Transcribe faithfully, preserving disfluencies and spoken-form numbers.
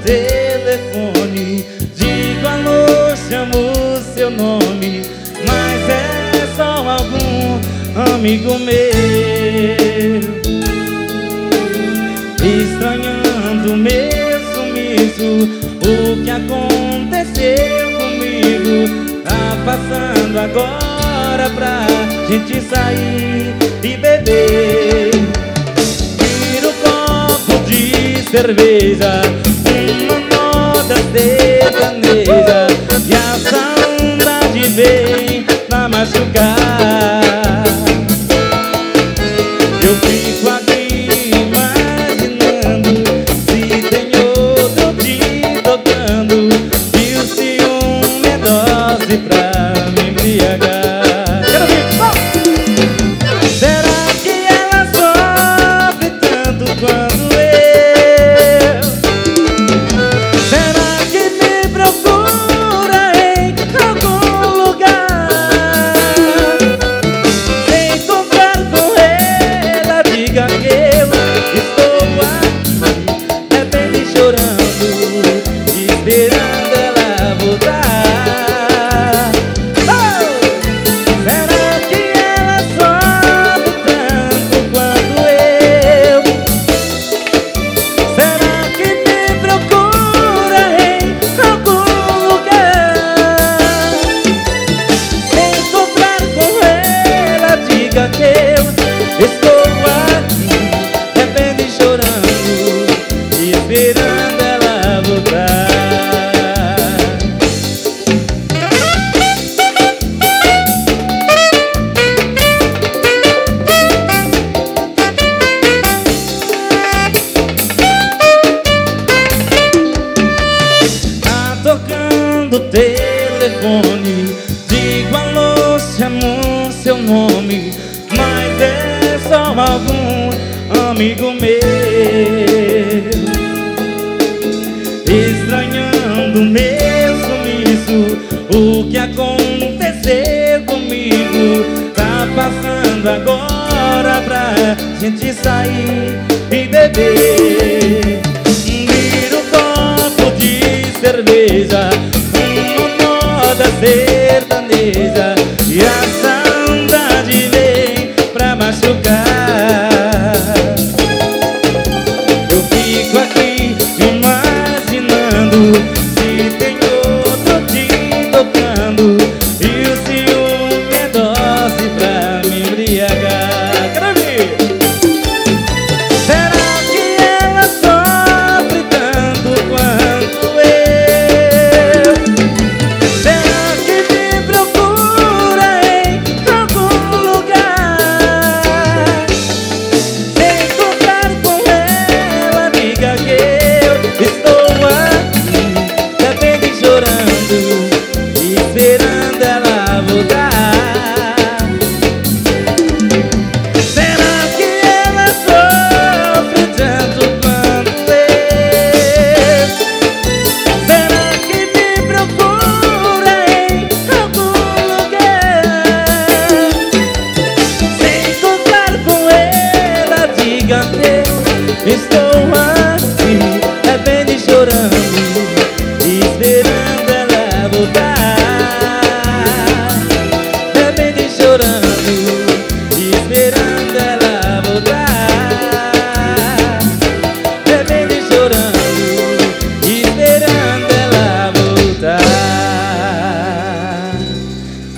telefone, digo alô, chamo o seu nome, mas é só algum amigo meu, estranhando meu sumiço. O que aconteceu comigo tá passando agora pra gente sair e beber. Vira um copo de cerveja, uma moda sertaneja, e a saudade vem pra machucar. Eu fico aqui imaginando se tem outro te tocando, e o ciúme é dose pra me embriagar. Quero ver! Oh! Será que ela sofre tanto quanto eu? Será que me procura em algum lugar? Se encontrar com ela, diga que eu estou aqui, bebendo e chorando, esperando ela voltar. Oh! Será que ela sofre tanto quanto eu? Será que me procura em algum lugar? Se encontrar com ela, diga que eu estou aqui, bebendo e chorando, esperando ela voltar. Tá tocando o telefone, digo alô, chamo seu nome, mas é só algum amigo meu, estranhando meu sumiço. O que aconteceu comigo tá passando agora pra gente sair e beber. Vira um copo de cerveja, uma moda sertaneja, e a saudade vem pra machucar. Eu fico aqui imaginando se tem outro te tocando, e o ciúme é dose pra me embriagar. Quero ver! Será que ela sofre tanto quanto eu? Será que me procura em algum lugar? Se encontrar com ela, diga que eu estou aqui, bebendo e chorando, esperando ela voltar. Será que ela sofre tanto quanto eu? Será que me procura em algum lugar? Se encontrar com ela, diga que eu estou